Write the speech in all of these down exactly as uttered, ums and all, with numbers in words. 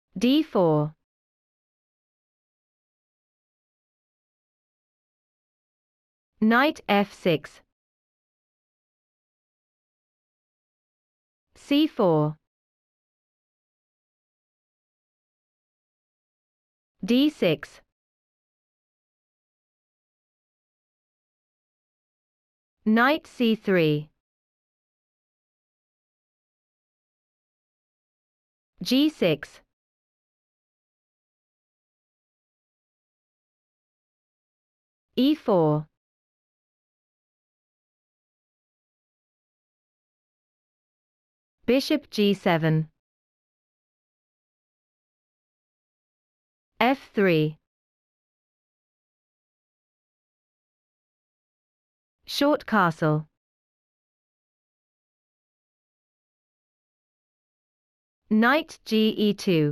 d four. Knight f six. c four. d six. Knight c three. g six. e four. Bishop g seven. f three. Short castle. Knight g e two.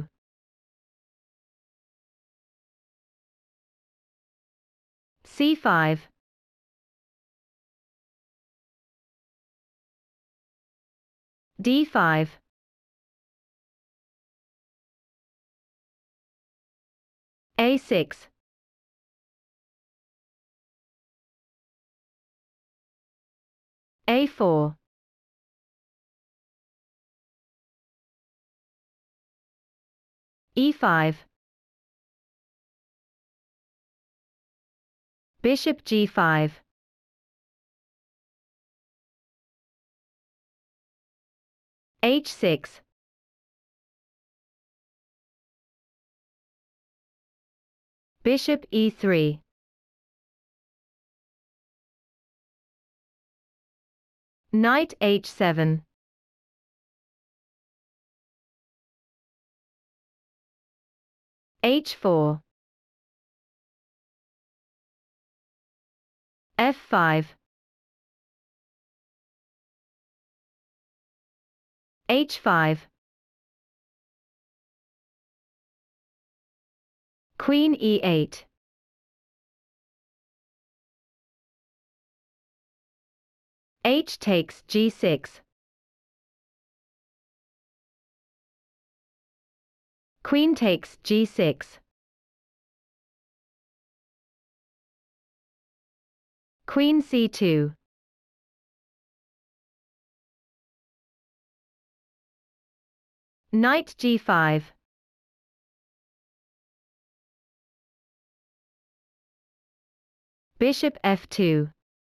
c five. d five. a six. a four. e five. Bishop g five. h six. Bishop e three. Knight h seven. h four. f five. h five. Queen e eight. H takes g six. Queen takes g six. Queen c two. Knight g five. Bishop f two.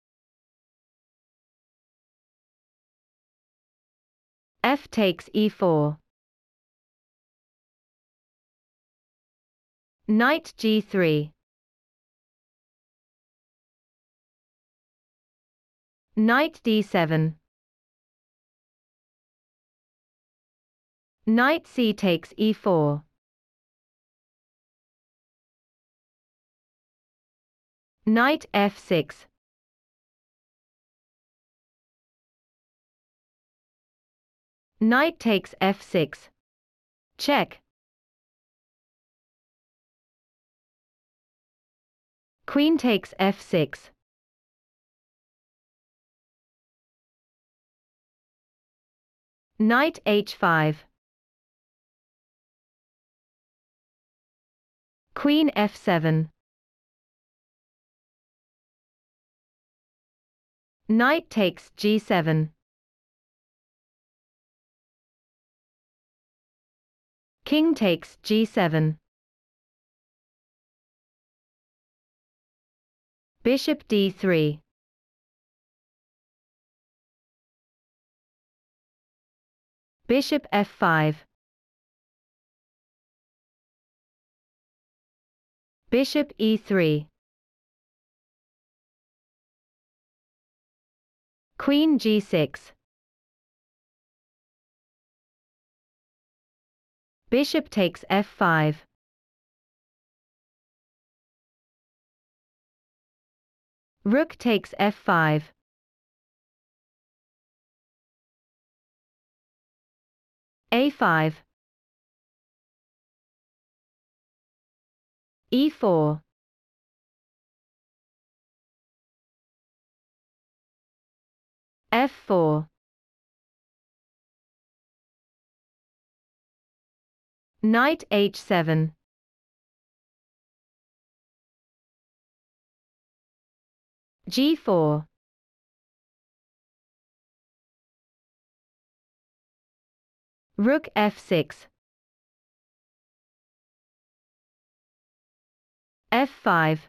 F takes e four. Knight g three. Knight d seven. Knight c takes e four. Knight f six. Knight takes f six. Check. Queen takes f six. Knight h five. Queen f seven. Knight takes g seven. King takes g seven. Bishop d three. Bishop f five. Bishop e three. Queen g six. Bishop takes f five. Rook takes f five. a five. e four. f four. Knight h seven. g four. Rook f six. f five.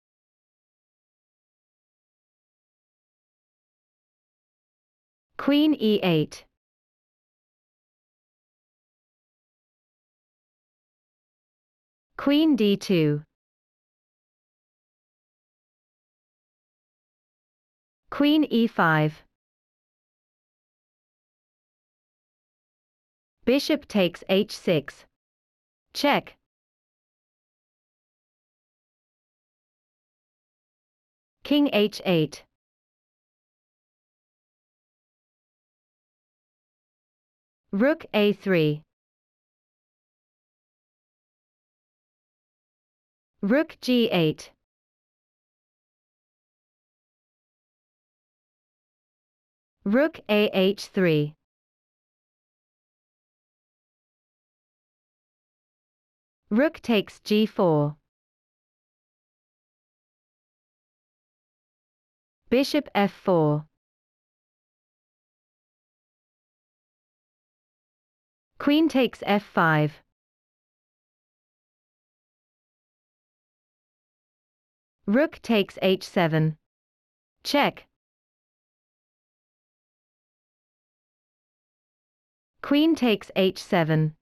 Queen e eight. Queen d two. Queen e five. Bishop takes h six. Check. King h eight. Rook a three. Rook g eight. Rook a h three. Rook takes g four. Bishop f four. Queen takes f five. Rook takes h seven. Check. Queen takes h seven.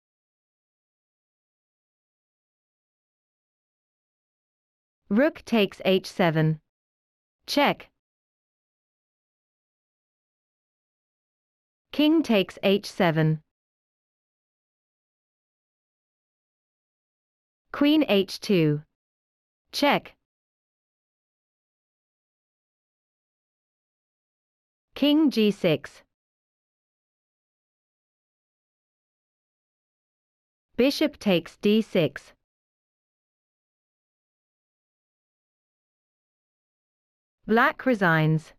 Rook takes h seven. Check. King takes h seven. Queen h two. Check. King g six. Bishop takes d six. Black resigns.